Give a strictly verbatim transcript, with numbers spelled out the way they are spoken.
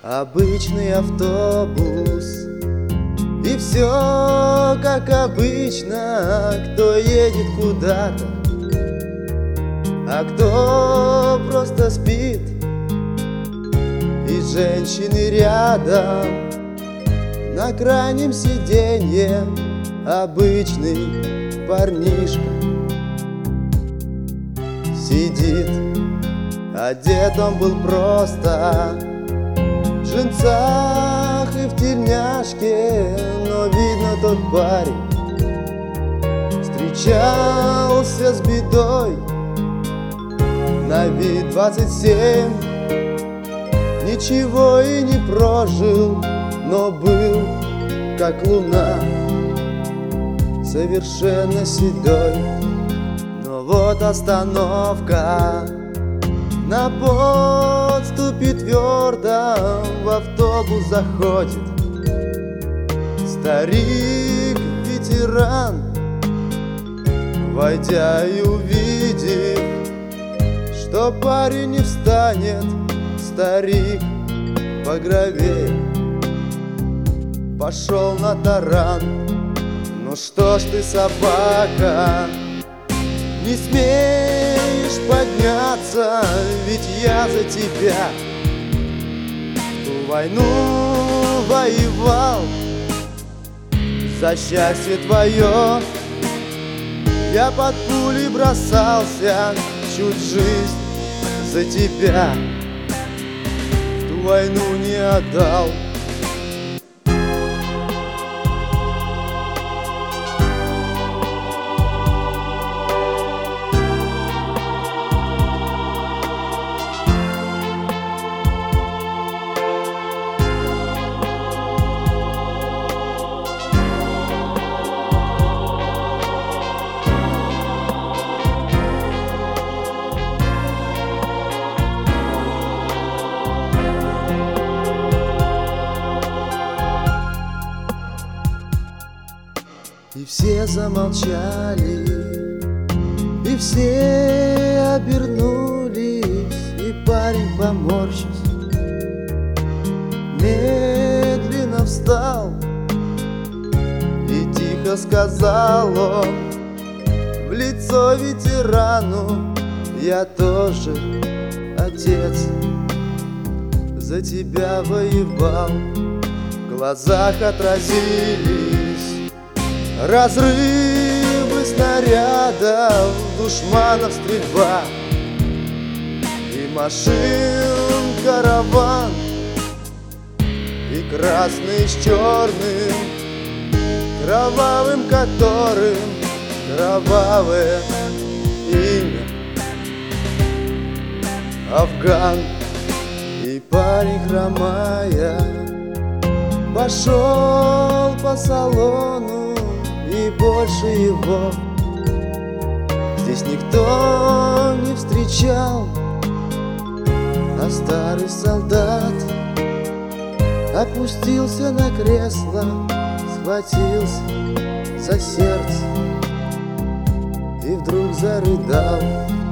Обычный автобус, и все как обычно. Кто едет куда-то, а кто просто спит. И женщины рядом на крайнем сиденье обычный парнишка сидит. Одет он был просто в джинсах и в тельняшке, но видно, тот парень встречался с бедой. На вид двадцать семь, ничего и не прожил, но был как луна, совершенно седой. Но вот остановка, на подступе твердо в автобус заходит старик-ветеран. Войдя и увидев, что парень не встанет, старик багровее пошел на таран. Ну что ж ты, собака, не смеешь подняться, ведь я за тебя в ту войну воевал. За счастье твое я под пули бросался, чуть жизнь за тебя в ту войну не отдал. И все замолчали, и все обернулись, и парень, поморщись, медленно встал и тихо сказал он в лицо ветерану: я тоже, отец, за тебя воевал. В глазах отразились разрывы снарядов, душманов стрельба и машин караван, и красный с черным, кровавым которым кровавое имя Афган. И парень, хромая, пошел по салону, и больше его здесь никто не встречал. А старый солдат опустился на кресло, схватился за сердце и вдруг зарыдал.